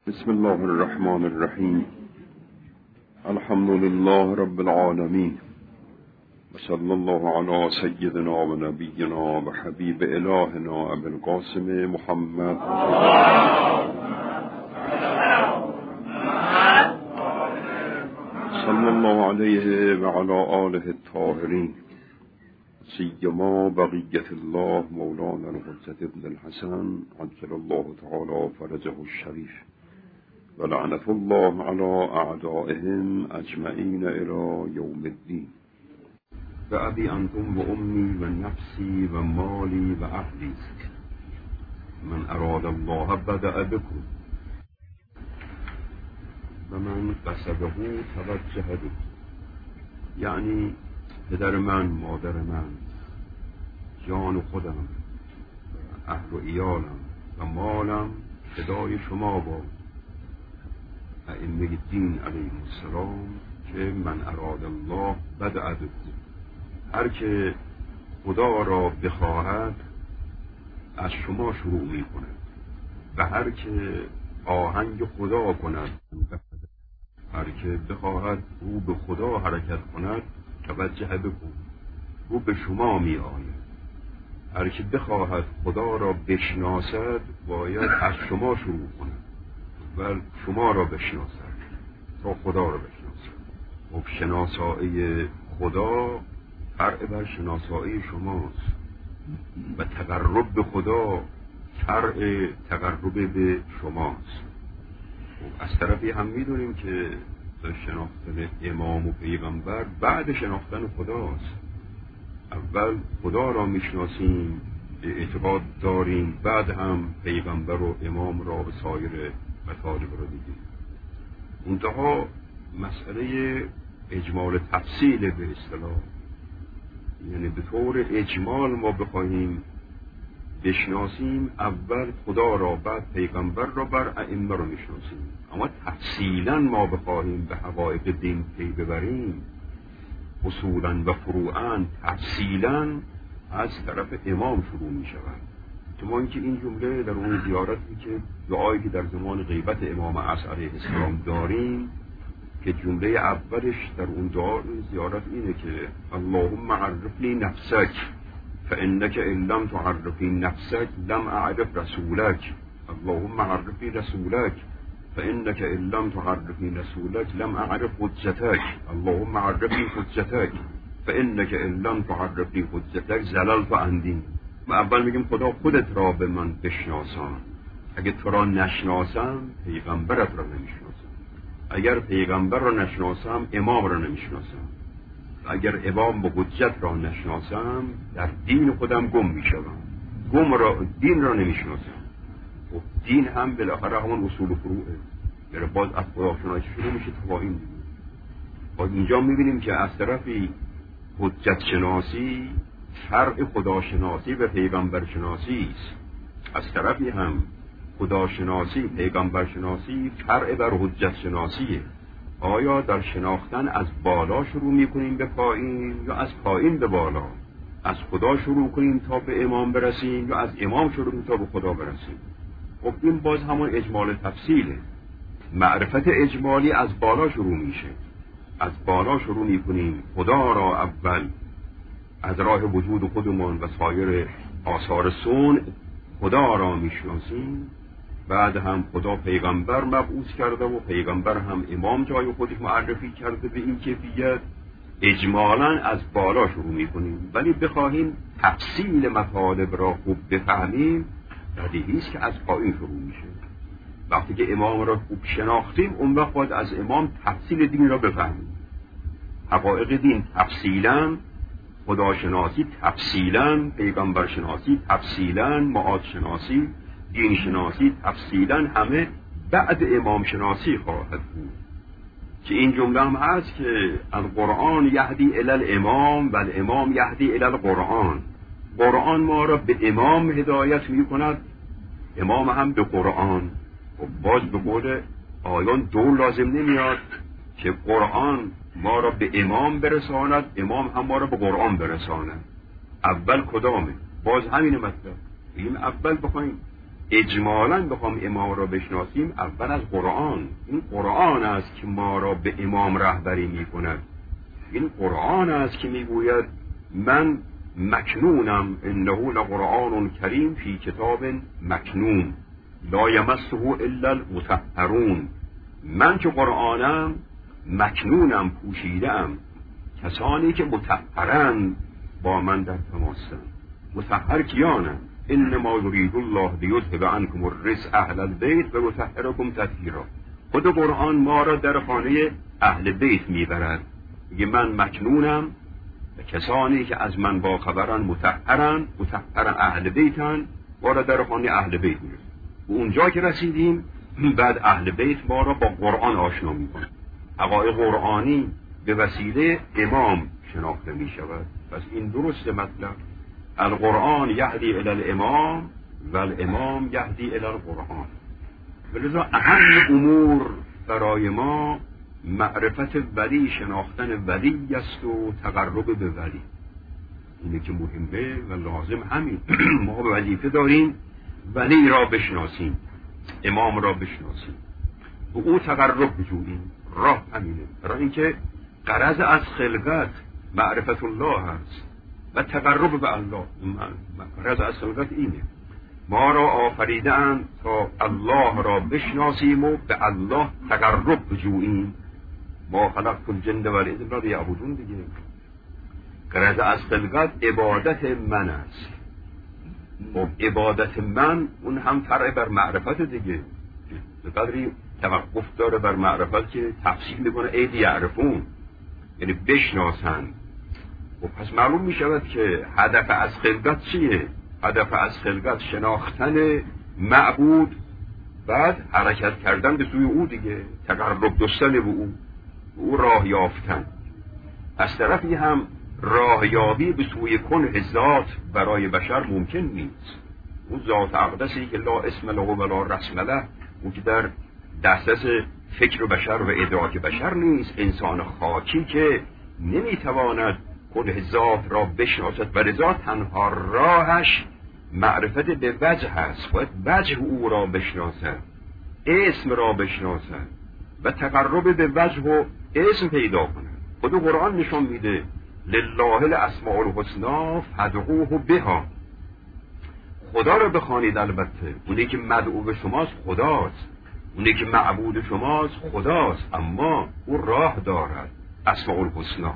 بسم الله الرحمن الرحیم. الحمد لله رب العالمین و صلی الله علی سیدنا و نبینا و حبیب الهنا ابی القاسم محمد صلی الله علیه و علی آله الطاهرین، سیما بقیت الله مولانا الحجة ابن الحسن عجل الله تعالی فرجه الشریف و لعنت الله علی اعدائهم اجمعین الی یوم الدین. و ابی انتم و امی و نفسی و مالی و اهلی، من اراد الله بدأ بکم و من قصده توجه بکم. یعنی پدر من، مادر من، جان و خودم، اهل و ایالم و مالم فدای شما با ائمه دین علیهم السلام که من اراد الله بدأ بکم. هر که خدا را بخواهد از شما شروع می کند و هر که آهنگ خدا کند، هر که بخواهد رو به خدا حرکت کند توجه بکن، رو به شما می آید. هر که بخواهد خدا را بشناسد باید از شما شروع کند و شما را بشناسد تا خدا را بشناسد. و شناسایی خدا فرع بر شناسایی شماست و تقرب به خدا فرع تقرب به شماست. و از طرفی هم میدونیم که شناختن امام و پیغمبر بعد شناختن خداست. اول خدا را میشناسیم، اعتقاد داریم، بعد هم پیغمبر و امام را و سایر مطالب را دیدیم. منتها مسئله اجمال تفصیل به اصطلاح، یعنی به طور اجمال ما بخواهیم بشناسیم، اول خدا را، بعد پیغمبر را، بر ائمه را میشناسیم. اما تفصیلا ما بخواهیم به حقایق دین پی ببریم، اصولا و فروعا تفصیلا از طرف امام شروع می شود. چون که این جمله در اون زیارتی که دعایی که در زمان غیبت امام عصر علیه السلام داریم، که جمله اولش در اون دعا زیارت اینه که اللهم عرفنی نفسک فانک ان لم تعرفی نفسک لم اعرف رسولک. اللهم عرفنی رسولک فانک ان لم تعرفی رسولک لم اعرف حجتک. اللهم عرفنی حجتک فانک ان لم تعرفی حجتک زللت عن دین. ما اول میگیم خدا خودت را به من بشناسان. اگه تو را نشناسم پیغمبرت را نمیشناسم. اگر پیغمبر را نشناسم امام را نمیشناسم. اگر امام با حجت را نشناسم در دین خودم گم میشوم. دین را نمیشناسم. و دین هم بالاخره همون اصول و فروعه. یعنی باز از خداشناسی شروع میشه تا این. باز اینجا میبینیم که از طرفی حجت شناسی فرع خداشناسی و پیغمبر شناسی است، از طرفی هم خداشناسی پیغمبر شناسی فرع بر حجت شناسیه. آیا در شناختن از بالا شروع میکنیم به پایین یا از پایین به بالا؟ از خدا شروع کنیم تا به امام برسیم یا از امام شروع کنیم تا به خدا برسیم؟ خب این باز همون اجمال تفصیله. معرفت اجمالی از بالا شروع میشه. از بالا شروع میکنیم خدا را اول از راه وجود خودمان و سایر آثار صنع خدا را میشناسیم. بعد هم خدا پیغمبر مبعوث کرده و پیغمبر هم امام جای خودش معرفی کرده به این کیفیت. اجمالا از بالا شروع میکنیم، ولی بخواهیم تفصیل مطالب را خوب بفهمیم بدیهی است که از پایین شروع میشه. وقتی که امام را خوب شناختیم اون وقت باید از امام تفصیل دین را بفهمیم. حقایق دین تفصیلا، خداشناسی تفصیلا، پیغمبر شناسی تفصیلا، معاد شناسی، دین شناسی تفصیلا، همه بعد امام شناسی خواهد بود. که این جمله هم هست که القرآن یهدی الی الامام و الامام یهدی الی القرآن. قرآن ما را به امام هدایت می کند، امام هم به قرآن. و باز به قول آیان دور لازم نمیاد که قرآن ما را به امام برساند، امام هم ما را به قرآن برساند. اول کدامه؟ باز همین مطلب. این اول بخوایم اجمالاً بخوام امام را بشناسیم اول از قرآن، این قرآن است که ما را به امام رهبری می کند. این قرآن است که می گوید من مکنونم انه لقرآن کریم فی کتاب مکنون لا یمسه الا المطهرون. من که قرآنم مکنونم، پوشیدم، کسانی که مطهرن با من در تماسن. مطهر کیانم؟ انما یرید الله لیذهب عنکم الرجس اهل البیت و یطهرکم تطهیرا. خود قرآن ما را در خانه اهل بیت میبرد، میگه من مکنونم و کسانی که از من با خبرن مطهرن اهل بیتن، ما را در خانه اهل بیت میرسد. و اونجا که رسیدیم بعد اهل بیت ما را با قرآن آشنا میکنه. حقایق قرآنی به وسیله امام شناخته میشود. پس این درست مطلب، القرآن یهدی الی الامام و الامام یهدی الی القرآن. ولذا اهم امور برای ما معرفت ولی، شناختن ولی است و تقرب به ولی. اینه که مهمه و لازم همین. ما وظیفه داریم ولی را بشناسیم، امام را بشناسیم و او تقرب بجوییم. راه همینه، برای اینکه غرض از خلقت معرفت الله هست و تقرب به الله. غرض از خلقت اینه، ما را آفریدن تا الله را بشناسیم و به الله تقرب بجوییم. ما خلقت الجن والانس الا لیعبدون دیگه. غرض از خلقت عبادت من است و عبادت من اون هم فرع بر معرفت دیگه. به قدری توقف داره بر معرفت که تفصیل میکنه اید یعرفون، یعنی بشناسن. و پس معلوم میشود که هدف از خلقت چیه؟ هدف از خلقت شناختن معبود، بعد حرکت کردن به سوی او دیگه، تقرب داشتن به او راه یافتن. از طرفی هم راهیابی به سوی کنه ذات برای بشر ممکن نیست. اون ذات اقدسی که لا اسم له و لا رسم له، اون که در دسترس فکر بشر و ادراک بشر نیست، انسان خاکی که نمیتواند کنه ذات را بشناسد و لذا تنها راهش معرفت به وجه هست. باید وجه او را بشناسد، اسم را بشناسد و تقرب به وجه و اسم پیدا کند. خود قرآن نشان میده لله الاسماء الحسنی فادعوه بها. خدا را بخوانید، البته اونی که مدعو به شماست خداست، اونی که معبود شماست خداست، اما او راه دارد، اسماء الحسنی.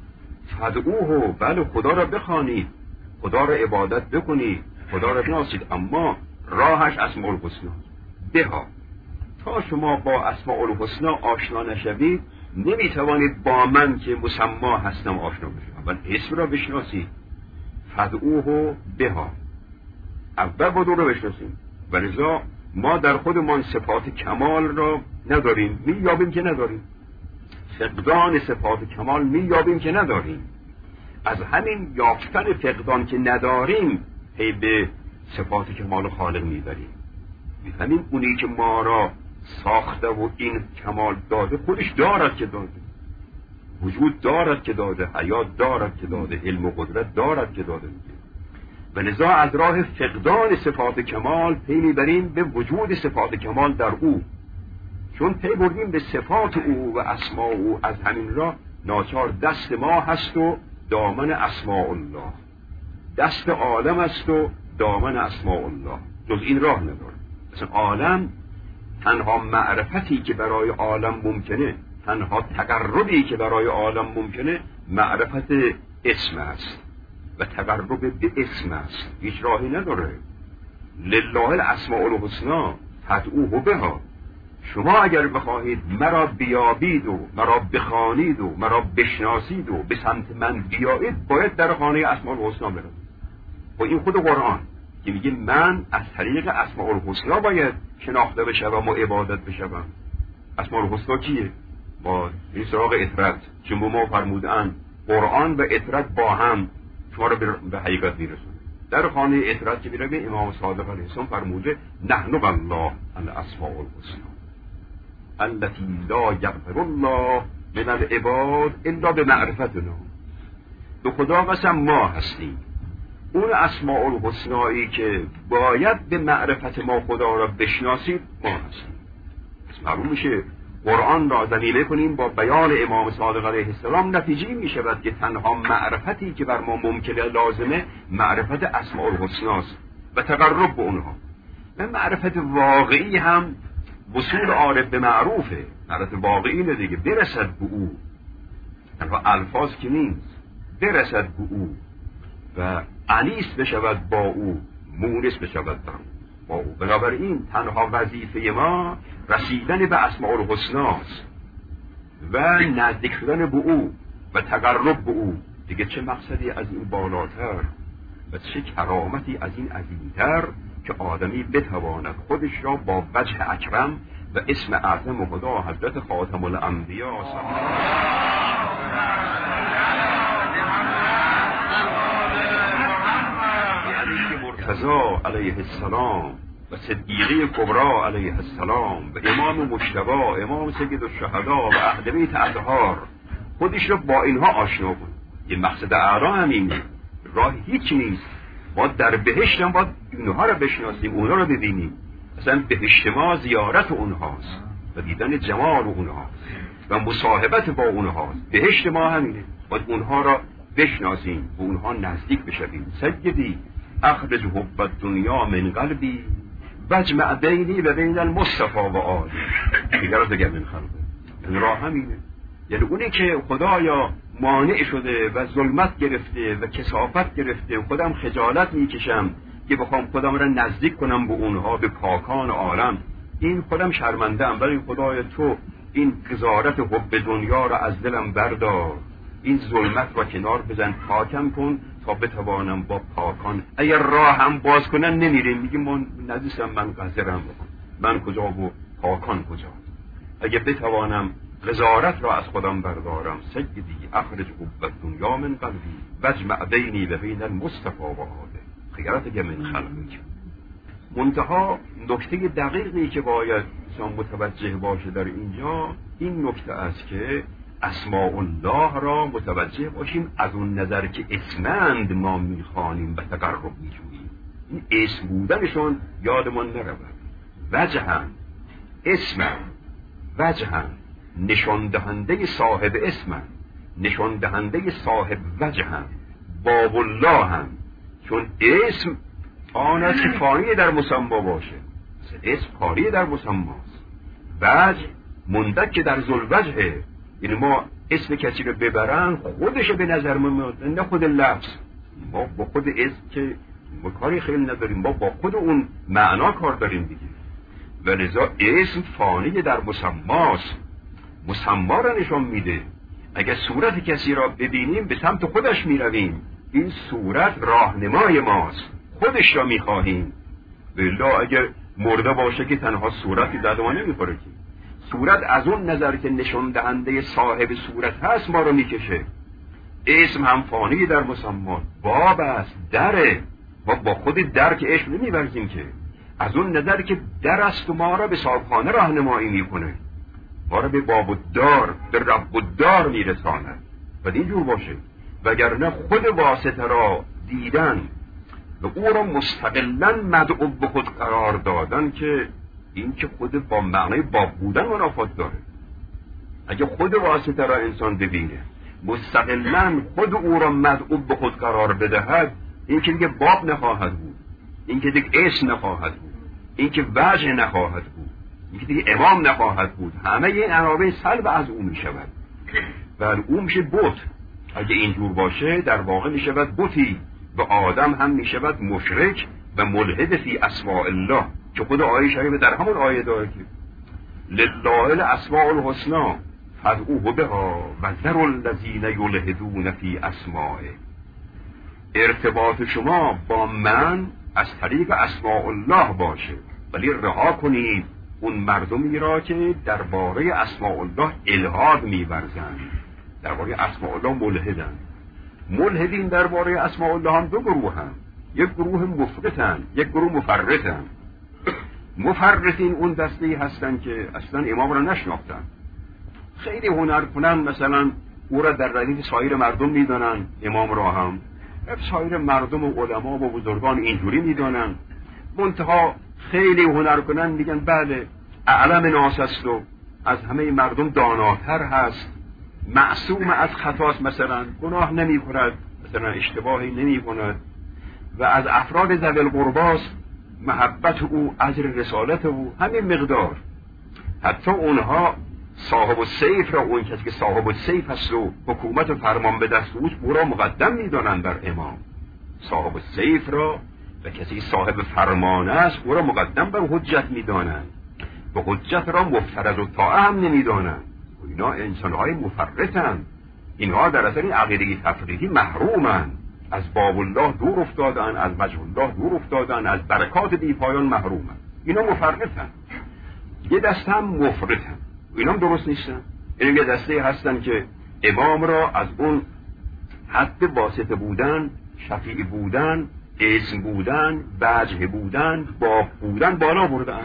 فادعوه، بله خدا را بخوانید، خدا را عبادت بکنید، خدا را بشناسید، اما راهش اسماء الحسنی بها. تا شما با اسماء الحسنی آشنا نشوید نمیتوانید با من که مسما هستم آشنا بشید. اول اسم را بشناسید، فادعوه بها، اول با دو را بشناسید. ولذا ما در خودمان صفات کمال را نداریم، مییابیم که نداریم، فقدان صفات کمال مییابیم که نداریم. از همین یافتن فقدان که نداریم هی به صفات کمال خالق میبریم. میفهمیم اونی که ما را ساخته و این کمال داده خودش دارد که داده، وجود دارد که داده، حیات دارد که داده، علم و قدرت دارد که داده. و لذا از راه فقدان صفات کمال پی میبریم به وجود صفات کمال در او. چون پی بردیم به صفات او و اسماء او، از همین راه ناچار دست ما هست و دامن اسماء الله، دست عالم است و دامن اسماء الله. جز این راه نداره. مثلا عالم، تنها معرفتی که برای عالم ممکنه، تنها تقربی که برای عالم ممکنه معرفت اسم است و تقرب به اسم است، هیچ راهی نداره. لله الاسماء الحسنی فادعوه بها. شما اگر بخواهید مرا بیابید و مرا بخوانید و مرا بشناسید و به سمت من بیایید، باید در خانه اسماء الحسنی برید. و این خود قرآن که میگه من از طریق اسماء الحسنی باید شناخته بشوم و عبادت بشوم. اسماء الحسنی چیه؟ با این سراغ اطرت، چون ما فرمودن قرآن و اطرت با هم شما رو به حقیقت میرسون. در خانه اطرت که میره امام صادق علیه السلام فرموده نحن والله الاسماء الحسنی التي لا یغفر الله من العباد الا بمعرفتنا. به خدا قسم ما هستیم اون اسماء الحسنایی که باید به معرفت ما خدا را بشناسید ما هستیم. معلوم میشه قرآن را زمینه کنیم با بیان امام صادق علیه السلام، نتیجه می شود که تنها معرفتی که بر ما ممکنه لازمه معرفت اسماء الحسناست و تقرب به اونها. و معرفت واقعی هم وصول عارف به معروفه. معرفت واقعی اینه دیگه، برسد به او، تنها الفاظ که نیست، برسد به او و انیس بشود با او، مونس بشود با او. بنابراین تنها وظیفه ما رسیدن به اسماء الحسناست و نزدیک شدن به او و تقرب به او. دیگه چه مقصدی از این بالاتر و چه کرامتی از این عظیمتر که آدمی بتواند خودش را با وجه اکرم و اسم اعظم خدا حضرت خاتم الانبیا یعنی مرتضی علیه السلام و صدیقه کبرا علیه السلام و امام مجتبی، امام سید الشهدا و اهل بیت اطهار خودش را با اینها آشنا کن. یه مقصد اعلا همینه، راه هیچ نیست. ما در بهشت هم باید اونها را بشناسیم، اونها را ببینیم. اصلا بهشت ما زیارت اونهاست و دیدن جمال اونهاست و مصاحبت با اونهاست. بهشت ما همینه، باید اونها را بشناسیم و اونها نزدیک بشویم. سیدی اخرج حب الدنیا من قلبی واجمع بینی و بین المصطفی و آلی. دیگر دیگه من خلقه. این راه همینه. یعنی اونی که خدایا مانع شده و ظلمت گرفته و کثافت گرفته، خودم خجالت میکشم که بخوام خودم را نزدیک کنم به اونها، به پاکان عالم، این خودم شرمنده ام. برای خدای تو این قذارت حب دنیا را از دلم بردار، این ظلمت را کنار بزن، پاکم کن تا بتوانم با پاکان. اگر راه هم باز کنن نمیریم، میگیم من نزدیکم، من قذرم بکن، من کجا و پاکان کجا. اگه بتوانم قذارت را از خودم بردارم، سیدی اخرج حب الدنیا من قلبی واجمع بینی و بین المصطفی و آله خیرت من خلقی. منتها نکته دقیقی که باید انسان متوجه باشه در اینجا این نکته است که اسماء الله را متوجه باشیم از اون نظر که اسمند ما میخوانیم و تقرب میجوییم. این اسم بودنشون یادمان نرود. وجهن، اسمن، وجهن، نشان دهنده صاحب اسمن، نشان دهنده صاحب وجهن، باب الله هم. چون اسم آن است که فانی در مسما باشه، اسم کاری در مسماست. وجه مندک در ذوالوجهه، یعنی ما اسم کسی رو ببرن خودش به نظر میاد، نه خود لفظ. ما با خود اسم که ما کاری خیلی نداریم، ما با خود اون معنا کار داریم دیگه. و لذا اسم فانی در مسماست، مسما را نشان میده. اگر صورت کسی را ببینیم به سمت خودش میرویم، این صورت راهنمای ماست، خودش را میخواهیم. بلا اگر مرده باشه که تنها صورتی در ما نمیخوره که صورت از اون نظر که نشان دهنده صاحب صورت هست ما رو میکشه. اسم هم فانی در مسما، باب است، دره. ما با خود در که عشق نمیورزیم که، از اون نظر که در است و ما را به صاحبخانه راهنمایی میکنه، ما را به باب الدار، به رب الدار میرساند. و اینجور باشه، وگرنه خود واسطه را دیدن و او را مستقلاً مدعو به خود قرار دادن که این که خود با معنی باب بودن منافات داره. اگه خود واسطه را انسان ببینه مستقلاً خود او را مدعو به خود قرار بدهد، این که دیگه باب نخواهد بود، این که دیگه اسم نخواهد بود، این که وجه نخواهد بود، این که دیگه امام نخواهد بود. همه این عناوین سلب از او می شود و او میشه بت. اگه اینجور باشه در واقع می شود بتی و آدم هم می شود مشرک و ملحد فی اسماء الله، که خود آیه شریفه در همون آیه داره که لله الاسماء الحسنا فادعوه بها و ذروا الذین یلحدون فی اسمائه. ارتباط شما با من از طریق اسماء الله باشه، ولی رها کنید اون مردمی را که درباره اسماء الله الحاد می‌ورزند، درباره اسماء الله ملحدن. ملحدین درباره اسماء الله هم دو گروه هم، یک گروه مفرطن، یک گروه مفرطن. مفرطین اون دستی هستن که اصلا امام را نشناختن، خیلی هنر کنن، مثلا او را در ردیف سایر مردم میدانن امام را هم، سایر مردم و علما و بزرگان اینجوری میدانن، منتها خیلی هنر کنن میگن بله اعلم ناس است و از همه مردم داناتر هست، معصوم از خطاست، مثلا گناه نمی کند، مثلا اشتباهی نمی کند و از افراد ذوی القرباست، محبت او، اجر رسالت او همین مقدار. حتی اونها صاحب السیف را، اون کسی که صاحب السیف هست و حکومت و فرمان به دست اوست، او را مقدم می‌دانند بر امام. صاحب السیف را و کسی صاحب فرمان است او را مقدم بر حجت می‌دانند و حجت را مفترض الطاعه هم نمی‌دانند. اینا انسان‌های مفرطند، اینها در اثر این عقیده تفریحی محرومند، از باب الله دور افتادن، از وجه الله دور افتادن، از برکات بی پایان محرومند. اینا مفرطند. یه دسته هم مفرطند، اینا هم درست نیستن. این یه دسته هستن که امام را از اون حد واسطه بودن، شفیع بودن، اسم بودن، وجه بودن، باب بودن بالا بردن،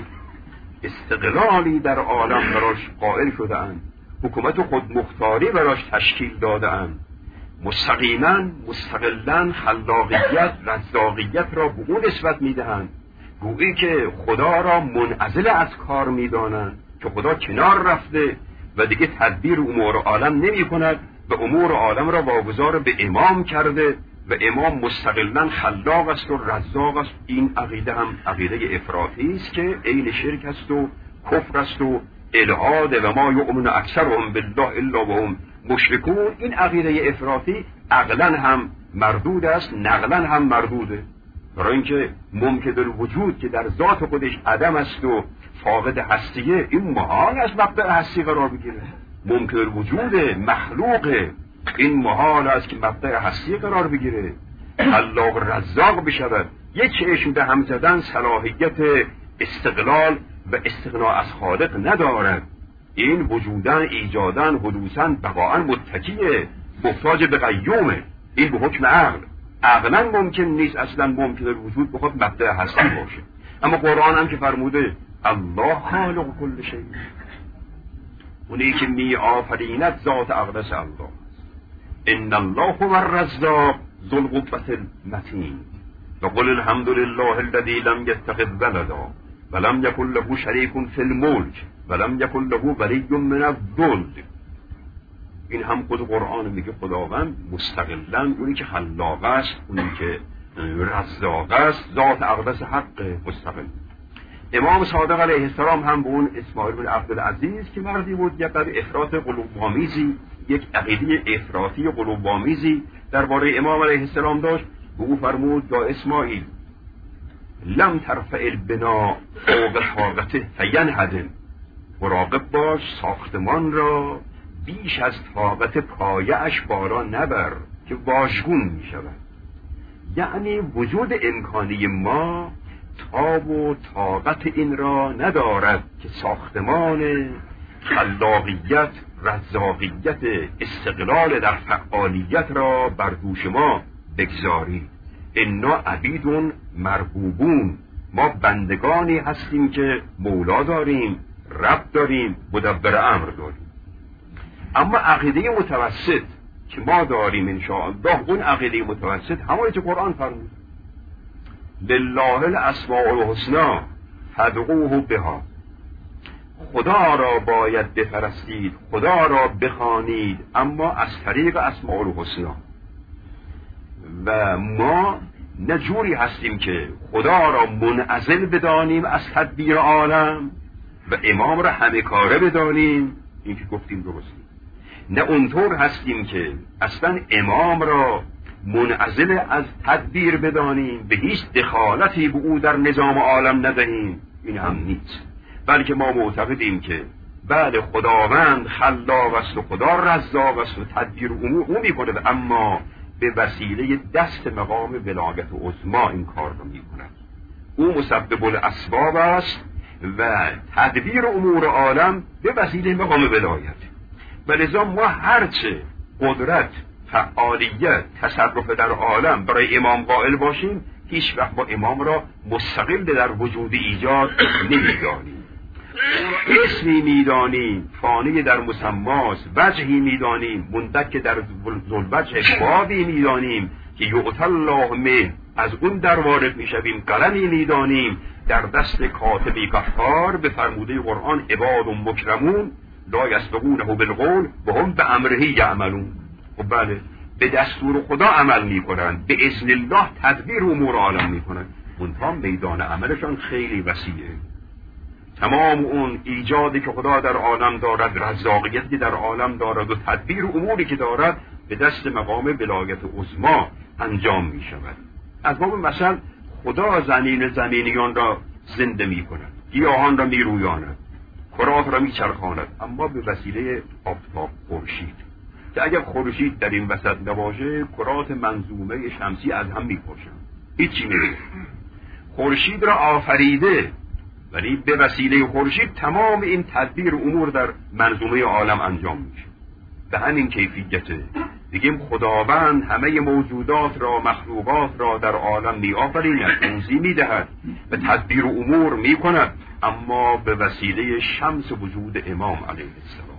استقلالی در عالم براش قائل شدن، حکومت خود مختاری براش تشکیل دادن، مستقیما مستقلا خلاقیت رزاقیت را به اون نسبت میدهند، گویی که خدا را منعزل از کار میدانند که خدا کنار رفته و دیگه تدبیر امور عالم نمی کند و امور عالم را واگذار به امام کرده و امام مستقلا خلاق است و رزاق است. این عقیده هم عقیده افراطی است که عین شرک است و کفر است و الحاد و ما یؤمن اکثرهم بالله الا وهم مشرکون. این عقیده افراطی عقلا هم مردود است، نقلا هم مردوده، برای اینکه ممکن الوجود که در ذات خودش عدم است و فاقد هستیه، این محال است مبدأ هستی قرار بگیره. ممکن الوجود مخلوق، این محال است که مبدأ هستی قرار بگیره، خلاق رزاق بشود. یک چشم به هم زدن صلاحیت استقلال و استغنا از خالق ندارد. این وجودن، ایجادن، حدوثن، بقاءن متکیه، محتاج به قیومه. این به حکم عقل. عقلا ممکن نیست اصلا ممکن الوجود به خود مبدأ هستی باشه. اما قرآن هم که فرموده الله خالق کل شیء، اونی که می آفریند ذات اقدس الله است. ان الله هو الرزاق ذو القوة المتین و قل الحمد لله الذی لم یتخذ ولدا ولم یکن له شریک فی الملک ولم یکن له ولی من الذل. این هم خود قرآن میگه خداوند مستقلاً اونی که خلاق است، اونی که رزاق است، ذات اقدس حق مستقل. امام صادق علیه السلام هم به اون اسماعیل بن عبدالعزیز که مردی بود یک قدر افراط قلوب‌آمیزی، یک عقیده افراطی قلوب‌آمیزی درباره امام علیه السلام داشت، به او فرمود یا اسماعیل لم ترفع البنا فوق طاقته فینهدم، مراقب باش ساختمان را بیش از طاقت پایه اش بالا نبر که واژگون می شود. یعنی وجود امکانی ما تاب و طاقت این را ندارد که ساختمان خلاقیت، رزاقیت، استقلال در فعالیت را بر دوش ما بگذارید. انا عبیدون مربوبون، ما بندگانی هستیم که مولا داریم، رب داریم، مدبر امر داریم. اما عقیده متوسط که ما داریم انشاءالله، اون عقیده متوسط همونی که قرآن فرمود لله الاسماء الحسنی فادعوه بها، خدا را باید بپرستید، خدا را بخوانید، اما از طریق اسماء الحسنی. و ما نه جوری هستیم که خدا را منعزل بدانیم از تدبیر عالم و امام را همه کاره بدانیم، این که گفتیم درست، نه اونطور هستیم که اصلا امام را منعزل از تدبیر بدانیم، به هیچ دخالتی به او در نظام عالم ندهیم، این هم نیست. بلکه ما معتقدیم که بله خداوند خلاق است و خدا رزاق است و تدبیر امور او میکنه، اما به وسیله دست مقام ولایت عظمی این کار رو میکند. او مسبب الاسباب است و تدبیر امور عالم به وسیله مقام ولایت. و لذا ما هرچه قدرت، فعالیت، تصرف در عالم برای امام قائل باشیم، هیچ وقت با امام را مستقل در وجود ایجاد نمیدانیم. اسمی میدانیم فانی در مسماست، وجهی میدانیم مندک در ذوالوجه، بابی میدانیم که یؤتی الله مه از اون در وارد میشویم، قلمی میدانیم در دست کاتبی قهار به فرموده قرآن عباد مکرمون لا یسبقونه بالقول و هم به امره یعملون. خب بله، به دستور خدا عمل میکنن، به اذن الله تدبیر امور عالم میکنن، منتها میدان عملشان خیلی وسیعه. تمام اون ایجادی که خدا در عالم دارد، رزاقیتی که در عالم دارد و تدبیر اموری که دارد به دست مقام ولایت عظما انجام می شود. از باب مثل خدا زمینیان را زنده می کند، گیاهان را می رویاند، کرات را می چرخاند، اما به وسیله آفتاب خورشید که اگر خورشید در این وسط نباشه کرات منظومه شمسی از هم می پاشند، هیچی نمیشه. خورشید را آفریده، ولی به وسیله خورشید تمام این تدبیر امور در منظومه عالم انجام میشه. به همین کیفیته بگیم خداوند همه موجودات را، مخلوقات را در عالم می آفریند، توضیح می دهد و تدبیر امور می کند، اما به وسیله شمس وجود امام علیه السلام.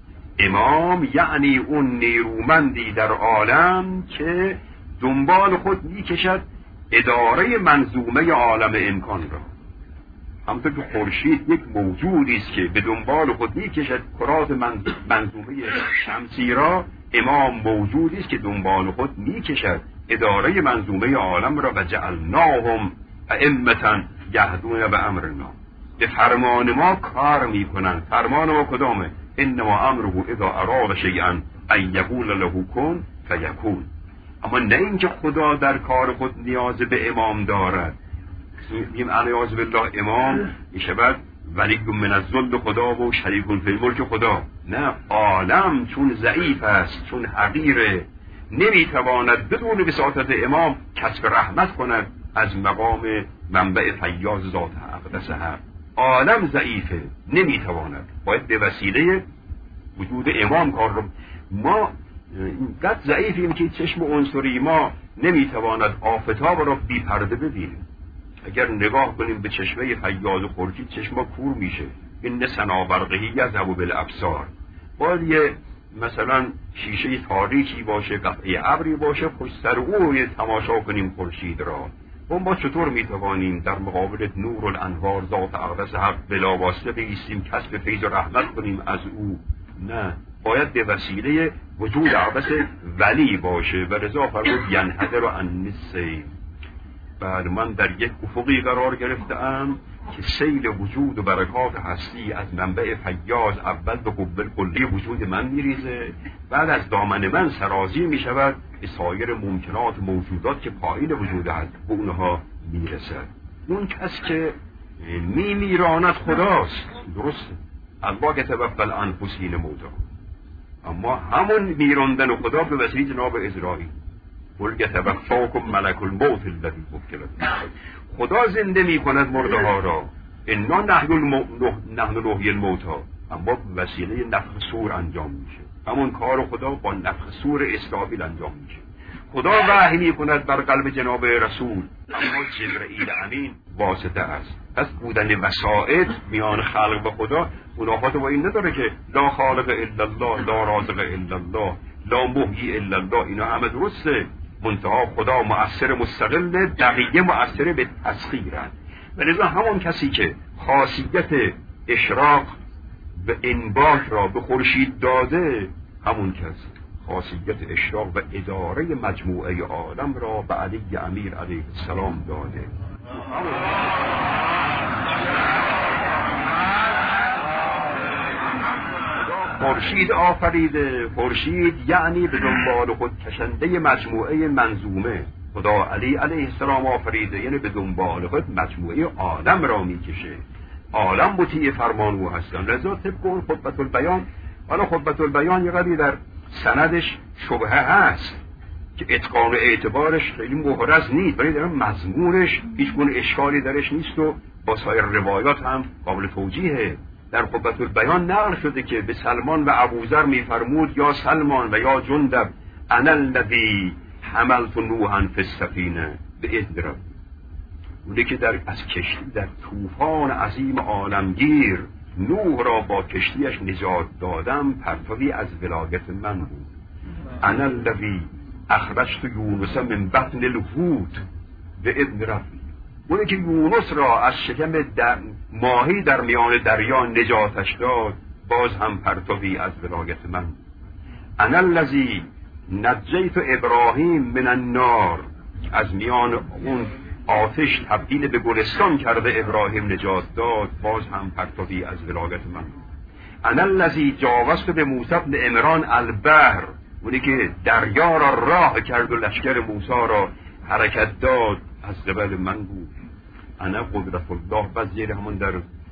امام یعنی اون نیرومندی در عالم که دنبال خود می کشد اداره منظومه عالم امکان را. همونطور که خورشید یک موجودی است که به دنبال خود میکشد کرات منظومه شمسی را، امام موجودی است که دنبال خود میکشد اداره منظومه عالم را. و جعلناهم ائمة یهدون بامرنا، به فرمان ما کار میکنند. فرمان ما کدامه؟ انما امره اذا اراد شیئا ان یقول له کن فیکون. اما نه اینکه خدا در کار خود نیاز به امام دارد. میگیم الیاذ بالله امام میشود ولی من الذل خدا و شریک فی الملک خدا. نه، عالم چون ضعیف است، چون حقیره، نمیتواند بدون وساطت امام کسب رحمت کند از مقام منبع فیاض ذات اقدس حق. عالم ضعیفه، نمیتواند، باید به وسیله وجود امام کار رو. ما اینقدر ضعیفیم که چشم عنصری ما نمیتواند آفتاب را بی پرده ببینیم. اگر نگاه کنیم به چشمه فیاض خورشید چشم ما کور میشه. این سنابرقهی یذهب بالابصار. باید یه مثلا شیشه تاریکی باشه، قطعه ابری باشه، پشت سر او تماشا کنیم خورشید را. و ما چطور میتوانیم در مقابل نور الانوار ذات اقدس حق بلا واسطه بایستیم، کسب فیض و رحمت کنیم از او؟ نه، باید به وسیله وجود اقدس ولی باشه. و رضا فرمود ینحدر عن السیل. بعد من در یک افقی قرار گرفتم که سیل وجود و برکات هستی از منبع فیاض اول به قبل کلی وجود من میریزه، بعد از دامن من سرازی میشود به سایر ممکنات موجودات که پایین وجود هست به اونها میرسد. اون کس که میراند خداست، درسته، الله که توفی الانفس حین موتها، اما همون میراندن خدا به وسیله جناب اسرائیل قل یتوفاکم ملک الموت الذی وکل بکم. خدا زنده می کند مرده ها را. انا نحن نحیی الموتى، اما به وسیله نفخ صور انجام میشه. همون کار خدا با نفخ صور اسرافیل انجام میشه. خدا وحی می کند بر قلب جناب رسول، اما جبرئیل امین واسطه است. پس بودن وسائط میان خلق و خدا منافات با این نداره که لا خالق الا الله، لا رازق الا الله، لا محیی الا الله. اینا همه درسته، منتها خدا مؤثر مستقل، دقیقه مؤثر به تسخیرند. و لذا همون کسی که خاصیت اشراق و انباش را به خورشید داده، همون کس خاصیت اشراق و اداره مجموعه عالم را به علی امیر علیه السلام داده. خورشید آفریده. خورشید یعنی به دنبال خود کشنده مجموعه منظومه. خدا علی علیه السلام آفریده، یعنی به دنبال خود مجموعه عالم را میکشه. عالم مطیع فرمان او هستن. لذا طبق اون خطبه البیان، حالا خطبه البیان یه قدری در سندش شبهه هست که اتقان و اعتبارش خیلی محرز نیست، ولی در مضمونش هیچ گونه اشکالی درش نیست و با سایر روایات هم قابل توجیهه. در خطبه البیان نقل شده که به سلمان و ابوذر میفرمود یا سلمان و یا جندب انا الذی حملت نوحا فی السفینه باذن ربی. اونه که از کشتی در طوفان عظیم عالمگیر نوح را با کشتیش نجات دادم، پرتوی از ولایت من بود. انا الذی اخرجت یونس من بطن الحوت به ابن ربی. اونی که یونس را از شکم ماهی در میان دریا نجاتش داد، باز هم پرتوی از ولایت من. انا الذی نجیت ابراهیم من النار، از میان اون آتش تبدیل به گلستان کرده ابراهیم نجات داد، باز هم پرتوی از ولایت من. انا الذی جاوزت به موسی بن عمران البحر، اونی که دریا را راه کرد و لشکر موسی را حرکت داد، از قبل من بود. انا قدرت الله، وزیر همون در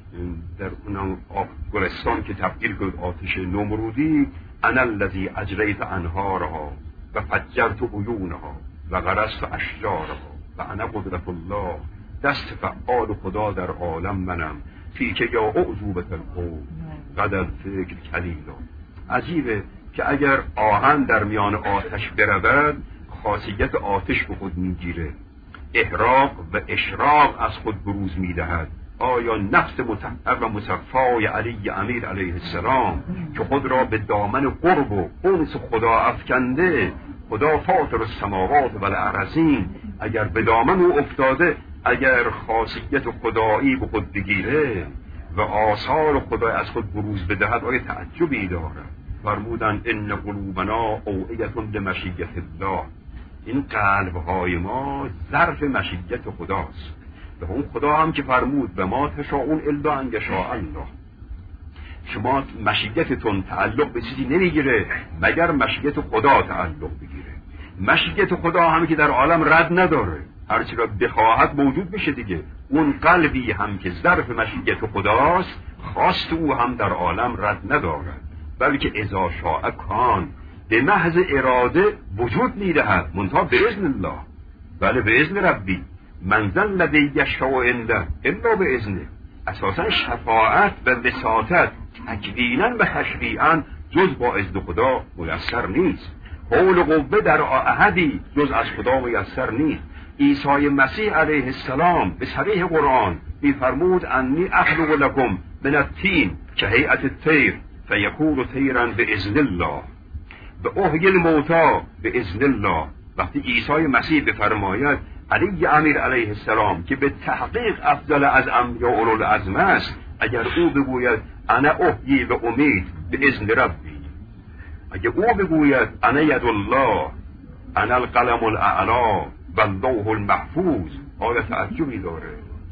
اون گلستان که تبدیل کرد آتش نمرودی. انا الذی اجریت انهارها و فجرت عیونها و غرست اشجارها و انا قدرت الله، دست فعال خدا در عالم منم. فیک یا اعذوبت القوم قد الفکر کلیلا. عجیبه که اگر آهن در میان آتش برود، خاصیت آتش به خود میگیره، احراق و اشراق از خود بروز میدهد. آیا نفس مطهر و مصفای علی امیر علیه السلام که خود را به دامن قرب و انس خدا افکنده، خدا فاطر السماوات و الارضین، اگر به دامن او افتاده، اگر خاصیت خدایی به خود بگیره و آثار خدا از خود بروز بدهد، آیا تعجبی دارد؟ فرمودن ان قلوبنا اوعیة لمشیت الله، این قلب‌های ما ظرف مشیت خداست. به اون خدا هم که فرمود به ما تشاءون الا ان یشاء الله، شما مشیتتون تعلق به چیزی نمیگیره مگر مشیت خدا تعلق بگیره. مشیت خدا هم که در عالم رد نداره، هرچی را بخواهد موجود بشه دیگه. اون قلبی هم که ظرف مشیت خداست، خواست او هم در عالم رد ندارد، بلکه اذا شاء کان، به محض اراده وجود میدهد، منتها به اذن الله. بله به اذن ربی. من ذا الذی یشفع عنده الا باذنه. اساسا شفاعت و وساطت تکوینا و تشریعا جز با اذن خدا میسر نیست. حول و قوه در احدی جز از خدا میسر نیست. عیسی مسیح علیه السلام به صریح قرآن میفرمود انی اخلق لکم من الطین کهیئة الطیر فیکون طیرا باذن الله و احیی الموتی باذن الله. وقتی عیسی مسیح بفرماید علی امیر علیه السلام که به تحقیق افضل از انبیاء اولوالعزم است، اگر او بگوید انا احیی و امید باذن ربی، اگر او بگوید انا ید الله انا القلم الاعلی و اللوح المحفوظ، آیا تعجبی داره؟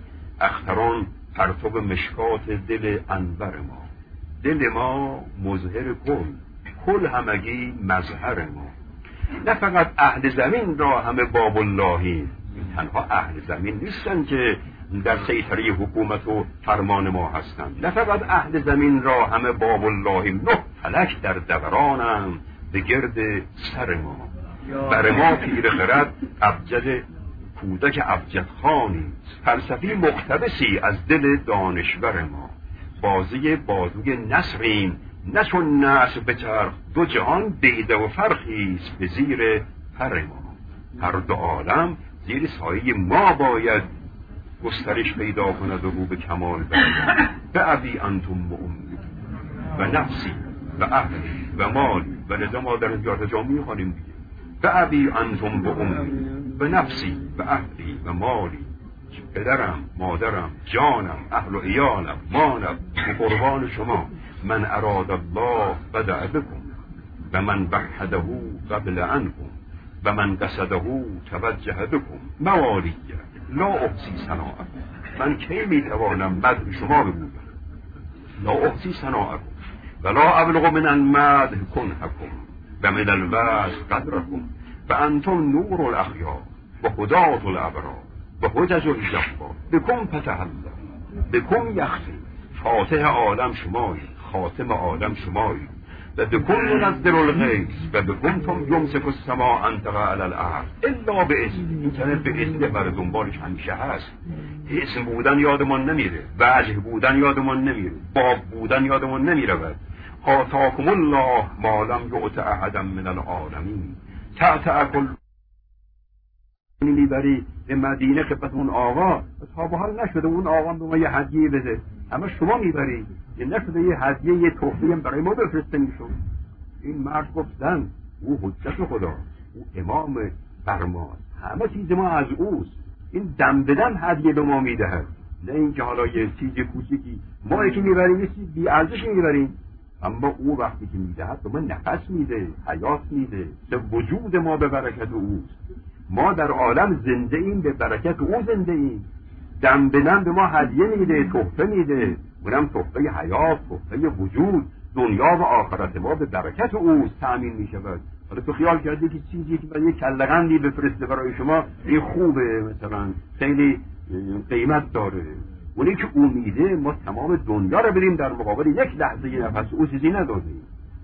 اختران پرتو مشکات دل انور ما، دل ما مظهر کل همگی مظهر ما. نه فقط اهل زمین را همه باب اللهی، تنها اهل زمین نیستن که در سیطره حکومت و فرمان ما هستند. نه فقط اهل زمین را همه باب اللهی، نه فلک در دورانم به گرد سر ما. بر ما پیر خرد ابجد کودک ابجد خانی، فلسفی مقتبسی از دل دانشور ما. بازوی نصریم، نه چون نصر به چرخ، دو جهان بیده و فرخیست به زیر پر ما. هر دو عالم زیر سایه ما باید گسترش پیدا کند و رو به کمال برد. به ابی انتم و امی و نفسی و اهلی و مالی، و لذا ما در انجارت جا میخوانیم دیگه. به ابی انتم و امی و نفسی و اهلی و مالی، پدرم، مادرم، جانم، اهل و ایالم، مانم و قربان شما. من اراد الله بدأ بكم و من وحده قبل عنكم و من قصده توجه بكم موالیه لا احصی ثناءکم. من کی میتوانم مدح شما بگویم؟ لا احصی ثناءکم و لا ابلغ من المدح کنحکم و من الوصف قدرکم و انتم نور الاخیار و هداة الابرار و حجج الجبار بکم فتح الله بکم یخفی. فاتح عالم شمایید، خاتم عالم شمایید، و بکن منزل الغیث و بکنتم یمسک السماء ان تقع علی الارض الا باذن. این کنه به اذن بر دنبالش همیشه هست. اسم بودن یادمون نمیره، وجه بودن یادمون نمیره، باب بودن یادمون نمیره. آتاکم الله ما لم یؤت احدا من العالمین. تعتع کل میبری به مدینه خدمت اون آقا، تا به حال نشده اون آقا به ما یه هدیه بده، اما شما میبرید یه نشده یه هدیه، یه تحفه برای ما بفرسته میشون. این مرد گفتن او حجت خداست، او امام بر ماست، همه چیز ما از اوست. این دم به دم هدیه به ما میدهد، نه اینکه حالا یه چیز کوچیکی ما یکی میبریم یه چیز بی ارزش میبریم، اما او وقتی که میدهد به ما نفس میده، حیات میده، وجود ما به برکت اوست. ما در عالم زنده ایم، به برکت او زنده ایم. دم به دم به ما هدیه میده، تحفه میده، اونم تحفه حیات، تحفه وجود. دنیا و آخرت ما به برکت او تأمین میشود. حالا تو خیال کردی که چیزی که برای کلغندی بفرسته برای شما این خوبه، مثلا خیلی قیمت داره، اونی که او میده ما تمام دنیا رو بریم در مقابل یک لحظه یه نفس او چیزی ندادیم.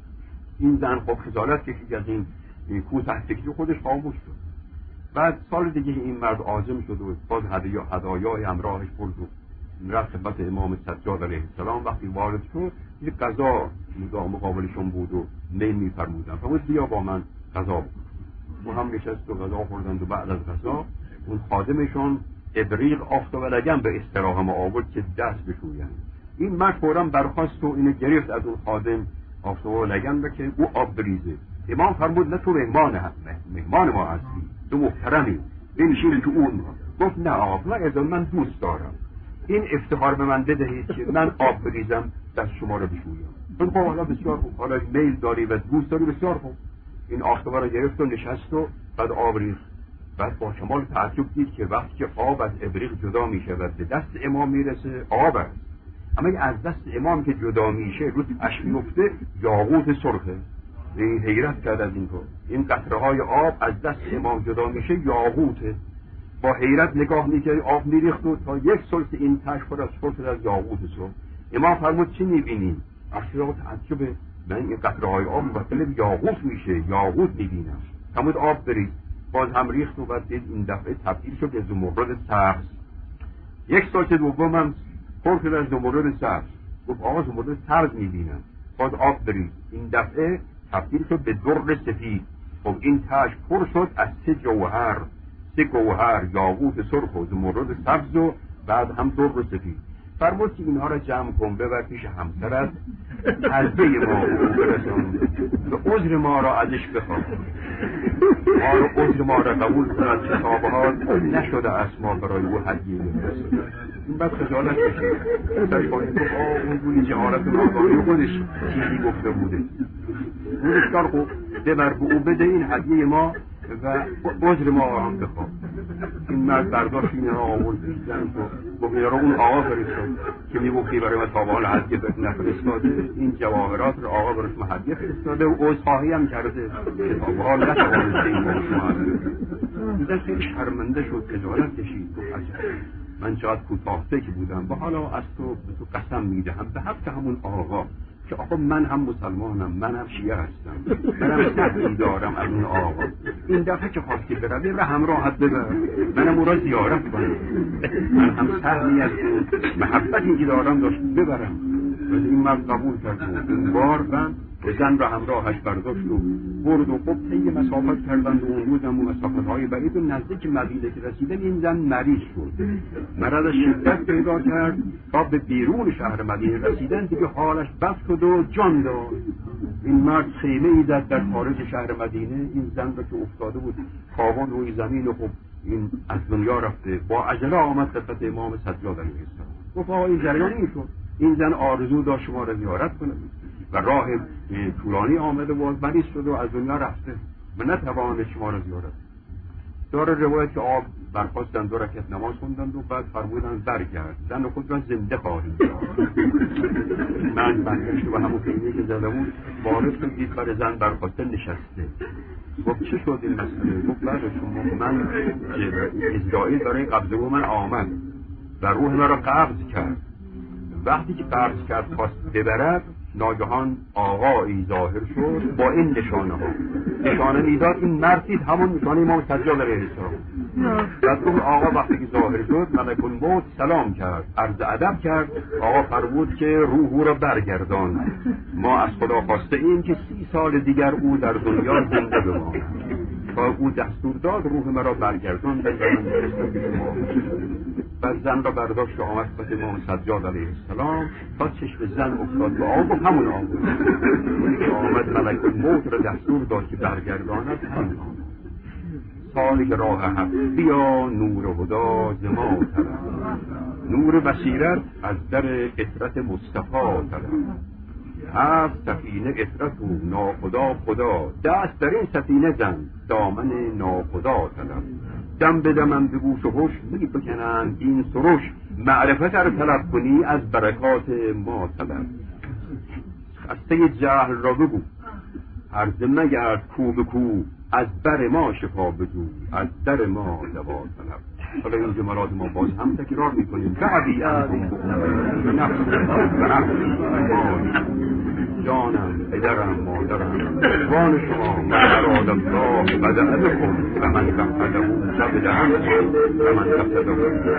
این زن خب خجالت کشید از این کوته فکری، خودش خاموش شد. بعد سال دیگه این مرد عازم شد و باز هدایای همراهش برد و رفت خدمت امام سجاد علیه السلام. وقتی وارد شد یک غذا مقابلشون بود و میفرمودن فرمود بیا با من غذا بخور. او هم نشست و غذا خوردند و بعد از غذا اون خادمشون ابریق آفتاب لگن به استراحه ما آورد که دست بشویند. این مرد فوراً برخاست و اینو گرفت از اون خادم آفتاب لگن رو که او آب بریزه. امام فرمود نه تو مهمان ما هستی، تو محترمی، بنشین تو اون. گفت نه آقا من دوست دارم، این افتخار به من بدهید که من آب بریزم دست شما رو بشویم. خب حالا بسیار خوب، حالا میل داری و دوست داری، بسیار خوب. این آفتاب رو گرفت و نشست و بعد آب ریخت. بعد با کمال تعجب دید که وقتی که آب از ابریق جدا می شود به دست امام میرسه آب است، اما از دست امام که جدا میشه رو تش میفته یاقوت سرخه. این حیرت کرد از این قطره های آب از دست امام جدا میشه یاقوته. با حیرت نگاه میکرد، آب میریخت و تا یک ثلث این تش پر از سرخ از یاقوت سرخ. امام فرمود چی میبینیم؟ اشراق تعجب، من این قطره های آب مبدل یاقوت میشه، یاقوت میبینم. فرمود آب برید. باز هم ریخت و بعد دید این دفعه تبدیل شد به زمرد سبز. یک سال دوم هم پر شد از زمرد سبز. گفت آقا زمرد سبز میبینم. باز آب برید. این دفعه تبدیل شد به در سفید. خب این تاش پر شد از سه گوهر، یاقوت سرخ و زمرد سبز و بعد هم در سفید. فرمود که اینها را جمع کن ببر پیش همسرت، حلبه ما برسون و عذر ما را ازش بخواه. عذر ما را قبول کنند که تابها نشده است ما برای او هدیه برسون. این بعد خجالت کشید. تشکانی گفت اون روی جهالت ناگاهی خودش چیزی گفته بوده. اون بسیار خوب ببر به او بده این هدیه ما و عذر ما هم بخواه. این مرد برداشت این را آورد دیدن و گفت را اون آقا فرستاد که میگفتی برای من تا به حال هدیه بهت نفرستاده، این جواهرات رو آقا برای شما هدیه فرستاده و عذرخواهی هم کرده که تا به حال نتوانسته این برای شما هدیه. خیلی شرمنده شد، خجالت کشید. من چقدر کوتاه فکر بودم و حالا از تو به تو قسم میدهم به حق همون آقا که آقا من هم مسلمانم، من هم شیعه هستم، من هم سهمی دارم از اون آقا. این دفعه که خواستی بروی را همراهت ببر، منم او را زیارت کنم، من هم سهمی از اون محبتی که دارم داشت ببرم. ولی این مرد قبول کرد و اون بار زن را همراهش برداشت و برد و خب طی مسافت کردند و اون روز هم مسافت‌های بعید و نزدیک مدینه که رسیدن این زن مریض شد. مرض شدت پیدا کرد تا به بیرون شهر مدینه رسیدن دیگه حالش بد شد و جان داد. این مرد خیمه ای زد در خارج شهر مدینه. این زن را که افتاده بود خوابان روی زمین و خب این از دنیا رفته، با عجله آمد خدمت امام سجاد علیه السلام. گفت آقا این جریان این شد، این زن آرزو داشت شما را زیارت کنه و راه طولانی آمده بود، مریض شده و از دنیا رفته و نتوانه شما را زیارت. داره روایت که آب برخواستن 2 رکعت نماز خوندند و بعد فرمودن برگرد، زن خود را زنده خواهیم کرد. من برگشت و همون خیلی که زده بود وارد شد، دید برای زن برخواسته نشسته. گفت چه شد این مسئله؟ گفت بعد شما من اسرائیل برای قبضه و من آمد و روح مرا قبض کرد. وقتی که قبض کرد خواست ببرد، ناگهان آقایی ظاهر شد با این نشانه ها. نشانه میداد، این مرد دید همون نشانه امام سجاد علیه السلام. بعد اون آقا وقتی که ظاهر شد ملک الموت سلام کرد، عرض ادب کرد. آقا فرمود که روح او را برگردان، ما از خدا خواسته ایم که 30 سال دیگر او در دنیا زنده بماند. تا او دستور داد روح مرا برگردان و زن را برداشت و آمد به امام سجاد علیه السلام. تا چشم زن افتاد و آب همون آب اونی که آمد ملک الموت را دستور داد که برگرداند همون آمد. سالک راه حق، بیا نور هدا ز ما طلب. نور بصیرت از در اطرت مصطفی طلب. هفت سفینه اطرت و ناخدا خدا، دست در این سفینه زن دامن ناخدا طلب. دم به دمم به گوش و هوش می بکنند این سروش، معرفت ار طلب کنی از برکات ما طلب. خسته جهل را بگو عرض مگرد کو به کو، از بر ما شفا بجو از در ما دوا طلب. حالا این جملات ما باز هم تکرار میکنیم. بعدی انتم به نفس و نفسی جانم پدرم مادرم وان شما مراد الله بدأتكم و من بحده زبدهم و من بحده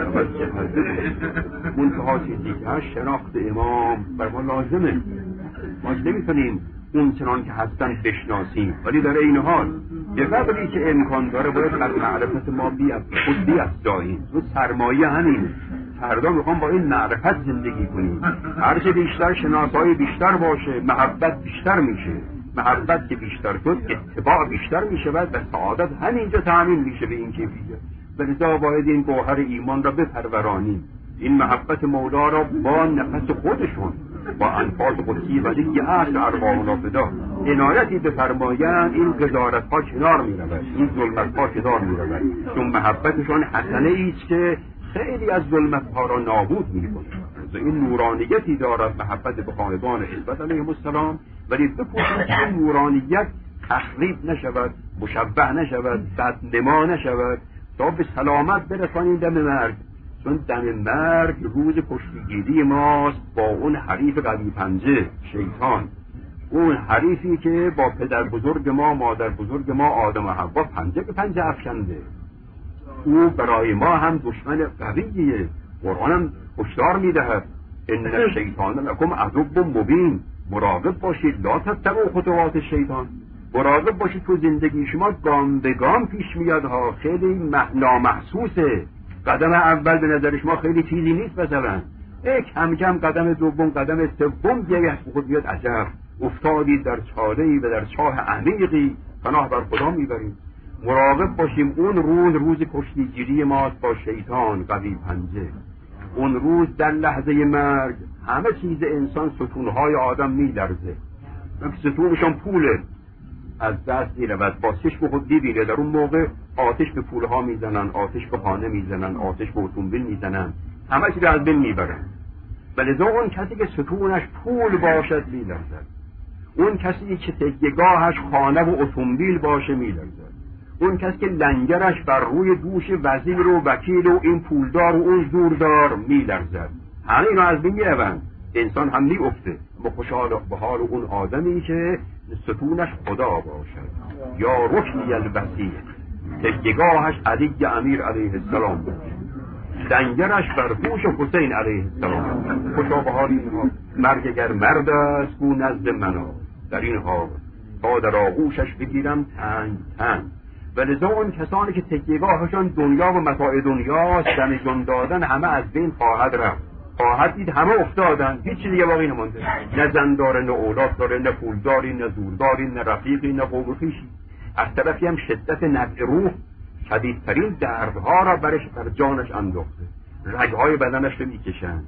وجهده. منتها چیزی که شناخت امام بر ما لازمه. ما نمیتونیم اون چنان که هستن بشناسیم، ولی در این حال یه قدری که امکان داره باید بر معرفت ما خود بیفزاییم. و سرمایه همین فردا میخوام با این معرفت زندگی کنیم. هرچه بیشتر شناسایی بیشتر باشه محبت بیشتر میشه. محبت که بیشتر شد اتباع بیشتر میشه و سعادت همینجا تامین میشه به این کیفیت. لذا باید این گوهر ایمان را بپرورانیم. این محبت مولا را با نفس خودشون با انفاس قدسی ولی عهد ارواحنا فدا عنایتی بفرمایند، این قضاوت ها کنار می رود، این ظلمت ها کنار می رود، چون محبتشان حسنه ایست که خیلی از ظلمت ها را نابود می کند. این نورانیتی دارد محبت به خاندان عزت علیهم السلام، ولی بپوشید که این نورانیت تخریب نشود، مشبه نشود، بدنما نشود، تا به سلامت برسانیم دم مرگ. چون دم مرگ روز کشتیگیری ماست با اون حریف قوی پنجه شیطان، اون حریفی که با پدر بزرگ ما مادر بزرگ ما آدم و حوا پنجه به پنجه افکنده. او برای ما هم دشمن قویه. قرآن هم هشدار میدهد ان الشیطان لکم عدو مبین. مراقب باشید، لا تتبعوا خطوات شیطان. مراقب باشید تو زندگی شما گام به گام پیش میاد ها، خیلی نامحسوسه. قدم اول به نظر شما خیلی چیزی نیست، مثلا کم کم قدم دوم قدم سوم دیگه خود بیاد عجب افتادید در چاله‌ای و در چاه عمیقی، پناه بر خدا میبرید. مراقب باشیم. اون روز کشتیگیری ماست با شیطان قوی پنجه. اون روز در لحظه مرگ همه چیز انسان، ستونهای آدم میلرزه، ستونشان پوله از دست میرود. با چشم خود ببینه در اون موقع آتش به پولها میزنن، آتش به خانه میزنن، آتش به اتومبیل میزنن، همه چیز از بین میبرن. ولی اون کسی که ستونش پول باشد میلرزد. اون کسی که تکیه‌گاهش خانه و اتومبیل باشه میلرزد. اون کسی که لنگرش بر روی دوش وزیر و وکیل و این پولدار و اون زوردار میلرزد. همه اینا از بین میروند. انسان هم میفته. خوشحال به حال اون آدمی که ستونش خدا باشد یا رکنی الوسیع، تکیه‌گاهش علی امیر علیه السلام باشد، لنگرش بر دوش حسین علیه السلام. خوشا به حال اینها. مرگ اگر مرد است گو نزد منا، در این حال تا در آغوشش بگیرم تنگ تنگ. و لذا اون کسانی که تکیه‌گاهشان دنیا و متاع دنیاست، دم جان دادن همه از بین خواهد رفت. خواهد دید همه افتادن، هیچ چیز دیگه باقی نمانده. نه زن داره، نه اولاد داره، نه پول داری، نه زور داری، نه رفیقی، نه قوم و خویشی. از طرفی هم شدت نزع روح شدیدترین دردها را بر جانش انداخته، رگهای بدنش رو میکشند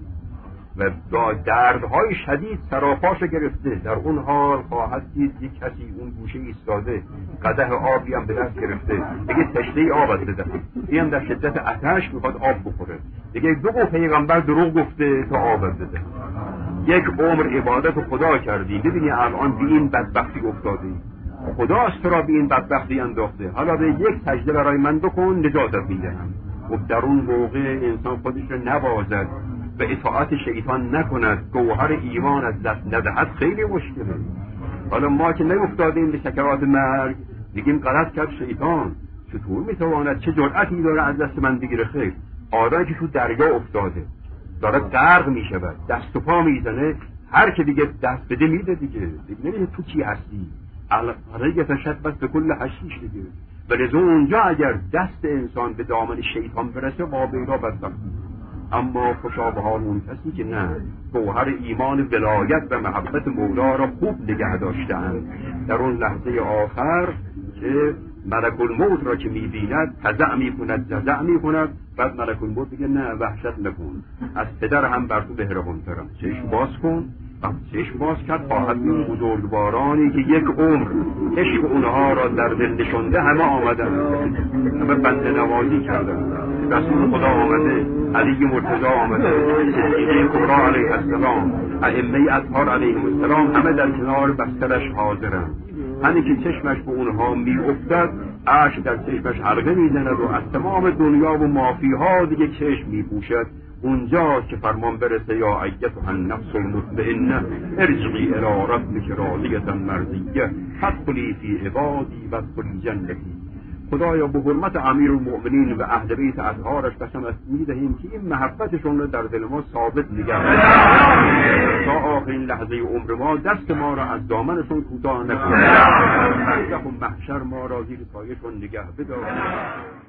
و با دردهای شدید سراپاش گرفته. در اون حال خواهد دید یک کسی اون گوشه ایستاده، قدح آبی هم به دست گرفته، دیگه تشنه آب بده، این هم در شدت آتش میخواد آب بخوره. دیگه دو پیغمبر دروغ گفته تا آب بده. یک عمر عبادت خدا کردی، ببینی الان به این بدبختی افتادی. خدا است را به این بدبختی انداخته، حالا به یک سجده برای من بکن نجاتت میدهم. و در اون موقع انسان خودش رو نبازد و اطاعت شیطان نکند، گوهر ایمان از دست ندهد، خیلی مشکله. حالا ما که نیفتادیم به سکرات مرگ دیگیم غلط کرد شیطان، چطور میتواند، چه جرأتی داره از دست من بگیره؟ خیر، آدمی که تو دریا افتاده داره غرق میشود، دست و پا میزنه، هر که دیگه دست بده میده دیگه نمیده تو کی هستی، علیه تشد بس به کل حشیش دیگه. ولی اونجا اگر دست انسان به دامن شیطان برسه واقعا بدبختی. اما خوشا به حال اون کسی که نه، گوهر ایمان ولایت و محبت مولا را خوب نگه داشتند در اون لحظه آخر که ملک الموت را که می‌بیند تزع می‌کند جزع می‌کند. بعد ملک الموت میگه نه وحشت نکن، از پدر هم بر تو مهربان‌ترم، چشم باز کن. وقتی چشم باز کرد خواهد این بزرگوارانی که یک عمر عشق اونها را در دل نشانده همه آمدن، همه بنده نوازی کردن. رسول خدا آمده، علی مرتضی آمده، صدیقه کبری علیه السلام، ائمه اطهار علیهم السلام، همه در کنار بسترش حاضرند. همین که چشمش به اونها میافتد اشک در چشمش حلقه میزند و از تمام دنیا و مافیها دیگه چشم میپوشد. اونجاست که فرمان برسه یا ایتها النفس المطمئنه ارجعی الی ربک راضیة مرضیه فادخلی فی عبادی وادخلی جنتی. خدایا به حرمت امیرالمؤمنین و اهل بیت اطهارش قسم است می‌دهیم که این محبتشون رو در دل ما ثابت نگه دار تا آخرین لحظه عمر ما، دست ما را از دامنشون کوتاه نکنه، برزخ و محشر ما را زیر پایشون نگه بدار.